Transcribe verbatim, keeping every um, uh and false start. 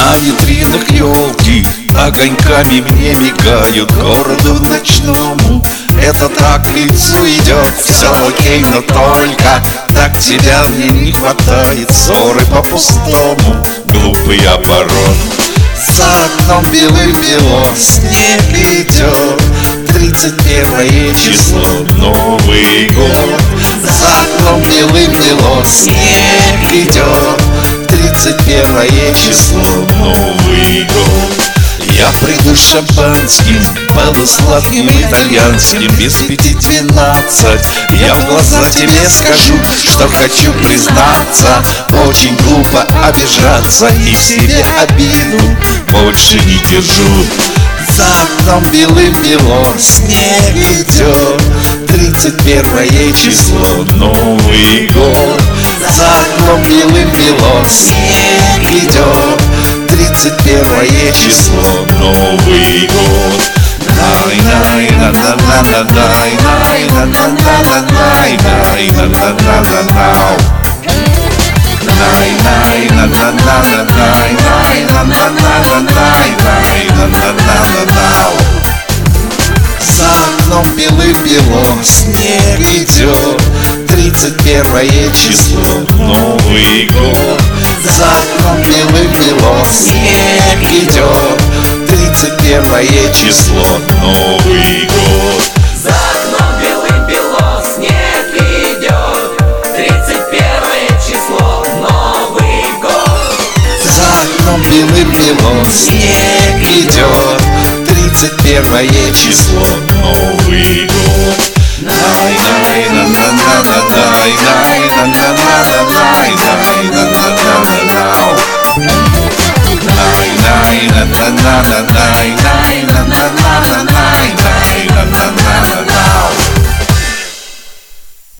На витринах елки огоньками мне мигают, городу ночному это так к лицу идет. Все окей, но только так тебя мне не хватает. Ссоры по-пустому, глупый оборот. За окном белым-бело, снег идет. Тридцать первое число, Новый год. За окном белым-бело, снег идет. Тридцать первое число, Новый год. Я приду с шампанским, полусладким итальянским, без пяти двенадцать. Я в глаза тебе скажу, что хочу признаться. Очень глупо обижаться и в себе обиду больше не держу. За окном белым-бело, снег идет. Тридцать первое число, Новый год. За окном белым-бело, снег идет. Тридцать первое число, Новый год. Най най на на на на най най на на на на най най на на на на нау. Най най на на на на най най на на на на най най на на на на нау. За окном белым-бело, снег идет. Тридцать первое число, Новый год. За окном белым-бело, снег идет. Тридцать первое число, Новый год. За окном белым-бело, снег идет. Тридцать первое число, Новый год. За окном белым-бело, снег идет. Тридцать первое число, Новый год. Най най на на на на най най на на на на най най на на на на нау. Най най на на на на най най